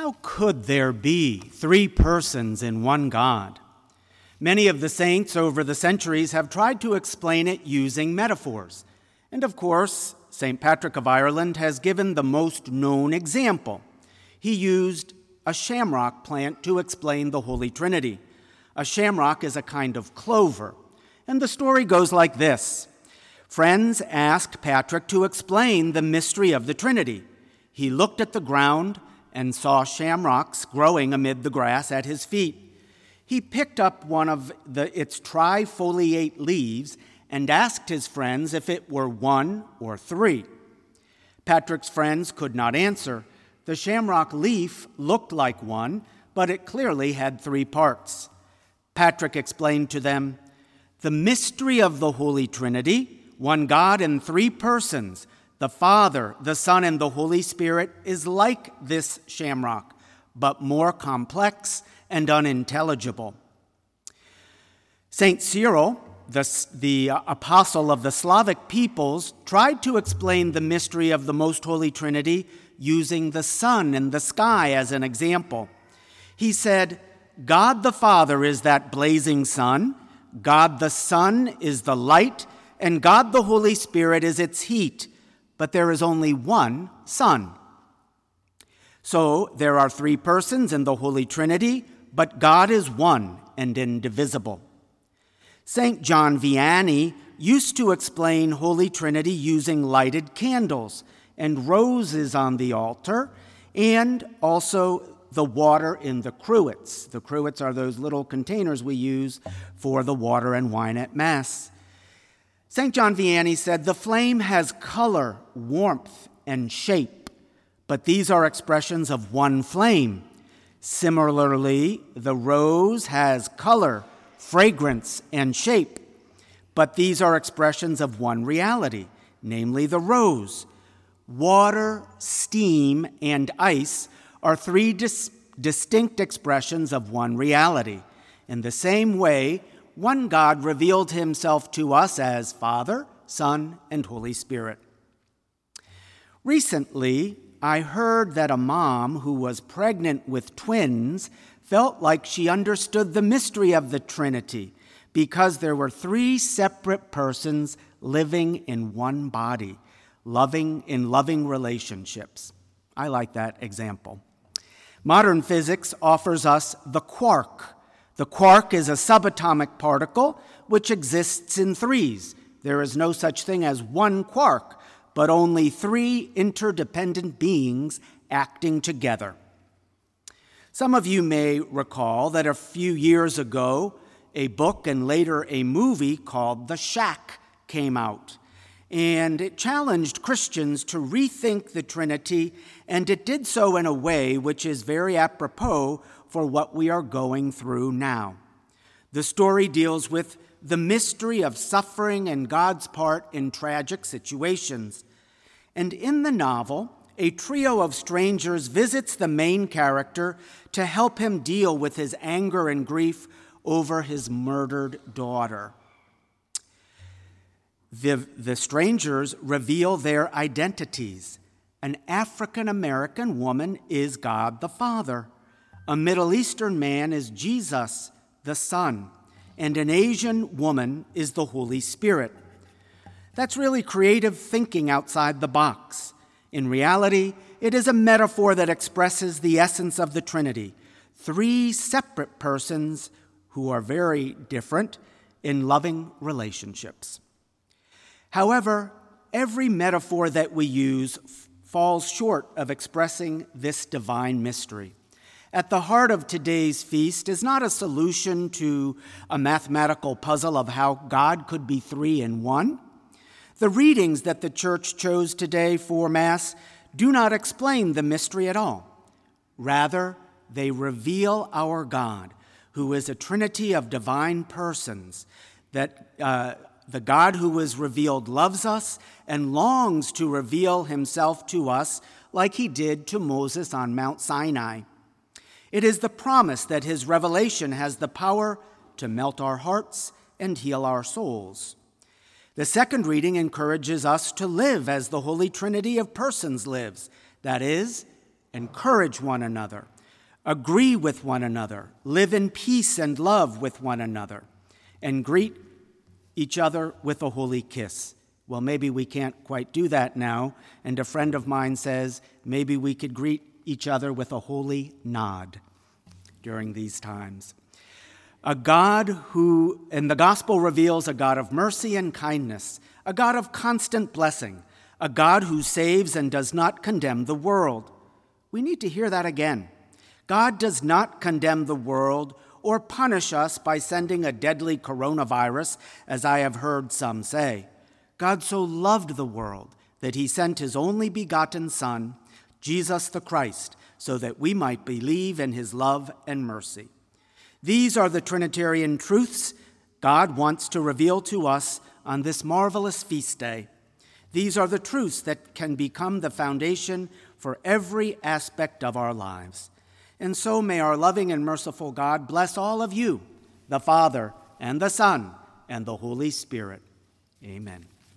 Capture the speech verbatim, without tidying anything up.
How could there be three persons in one God? Many of the saints over the centuries have tried to explain it using metaphors. And of course, Saint Patrick of Ireland has given the most known example. He used a shamrock plant to explain the Holy Trinity. A shamrock is a kind of clover. And the story goes like this. Friends asked Patrick to explain the mystery of the Trinity. He looked at the ground and saw shamrocks growing amid the grass at his feet. He picked up one of the, its trifoliate leaves and asked his friends if it were one or three. Patrick's friends could not answer. The shamrock leaf looked like one, but it clearly had three parts. Patrick explained to them, "The mystery of the Holy Trinity, one God in three persons, the Father, the Son, and the Holy Spirit, is like this shamrock, but more complex and unintelligible." Saint Cyril, the, the apostle of the Slavic peoples, tried to explain the mystery of the Most Holy Trinity using the sun and the sky as an example. He said, God the Father is that blazing sun, God the Son is the light, and God the Holy Spirit is its heat, but there is only one Son. So there are three persons in the Holy Trinity, but God is one and indivisible. Saint John Vianney used to explain Holy Trinity using lighted candles and roses on the altar, and also the water in the cruets. The cruets are those little containers we use for the water and wine at Mass. Saint John Vianney said, "The flame has color, warmth, and shape, but these are expressions of one flame. Similarly, the rose has color, fragrance, and shape, but these are expressions of one reality, namely the rose. Water, steam, and ice are three dis- distinct expressions of one reality. In the same way, one God revealed himself to us as Father, Son, and Holy Spirit." Recently, I heard that a mom who was pregnant with twins felt like she understood the mystery of the Trinity because there were three separate persons living in one body, loving in loving relationships. I like that example. Modern physics offers us the quark. The quark is a subatomic particle which exists in threes. There is no such thing as one quark, but only three interdependent beings acting together. Some of you may recall that a few years ago, a book and later a movie called The Shack came out. And it challenged Christians to rethink the Trinity, and it did so in a way which is very apropos for what we are going through now. The story deals with the mystery of suffering and God's part in tragic situations. And in the novel, a trio of strangers visits the main character to help him deal with his anger and grief over his murdered daughter. The, the strangers reveal their identities. An African-American woman is God the Father. A Middle Eastern man is Jesus, the Son. And an Asian woman is the Holy Spirit. That's really creative thinking outside the box. In reality, it is a metaphor that expresses the essence of the Trinity. Three separate persons who are very different in loving relationships. However, every metaphor that we use f- falls short of expressing this divine mystery. At the heart of today's feast is not a solution to a mathematical puzzle of how God could be three in one. The readings that the Church chose today for Mass do not explain the mystery at all. Rather, they reveal our God, who is a trinity of divine persons, that uh, the God who is revealed loves us and longs to reveal himself to us like he did to Moses on Mount Sinai. It is the promise that his revelation has the power to melt our hearts and heal our souls. The second reading encourages us to live as the Holy Trinity of persons lives, that is, encourage one another, agree with one another, live in peace and love with one another, and greet each other with a holy kiss. Well, maybe we can't quite do that now, and a friend of mine says maybe we could greet each other with a holy nod during these times. A God who, and the gospel reveals a God of mercy and kindness, a God of constant blessing, a God who saves and does not condemn the world. We need to hear that again. God does not condemn the world or punish us by sending a deadly coronavirus, as I have heard some say. God so loved the world that he sent his only begotten Son, Jesus the Christ, so that we might believe in his love and mercy. These are the Trinitarian truths God wants to reveal to us on this marvelous feast day. These are the truths that can become the foundation for every aspect of our lives. And so may our loving and merciful God bless all of you, the Father and the Son and the Holy Spirit. Amen.